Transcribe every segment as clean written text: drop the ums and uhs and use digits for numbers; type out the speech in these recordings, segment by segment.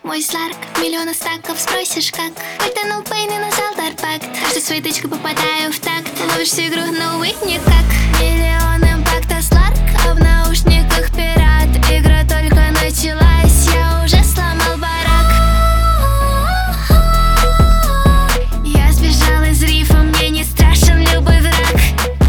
Мой сларк, миллиона стаков, спросишь как. Ультанул пейн и нажал дарпакт. Каждой своей тычкой попадаю в такт. Ловишь всю игру, но увы, никак. Миллион импакта сларк, а в наушниках пират. Игра только началась, я уже сломал барак. Я сбежал из рифа, мне не страшен любой враг.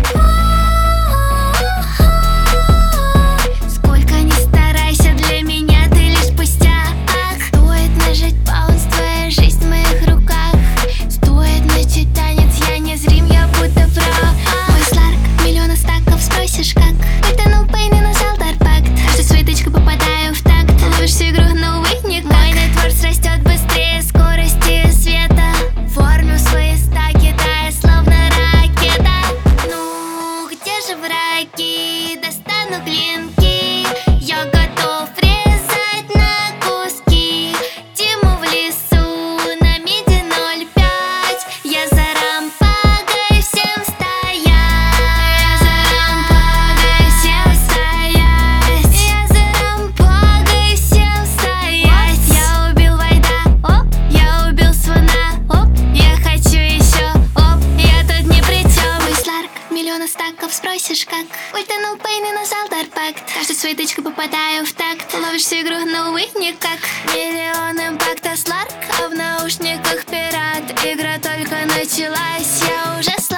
Сколько ни старайся, для меня ты лишь пустяк. Стоит нажать пауз, твоя жизнь в моих руках. Стоит начать танец, я не зрим, я будто прав. Мой сларк, миллиона стаков, спросишь как. Ультанул пейн и нажал дарпакт. Каждой своей тычкой попадаю в такт. Ловишь всю игру, но увы, никак. Мой нетворс растет быстрее скорости света. Формю свои стаки, тая словно ракета. Ну, где же враги? Достану клинки. Я готов резать на куски. Тиму в лесу на миде 0,5. Я за рампагой, всем стоять. Я за рампагой, всем стоять. Я за рампагой, всем стоять. Я убил Вайда, оп, я убил слона, оп. Я хочу еще, оп, я тут ни при чем. Мой сларк, миллиона стаков, спросишь как. Ультанул пейн и нажал дарпакт. Каждой своей тычкой попадаю в такт. Ловишь всю игру, но увы, никак. Миллион импакта сларк, а в наушниках пират. Игра только началась, я уже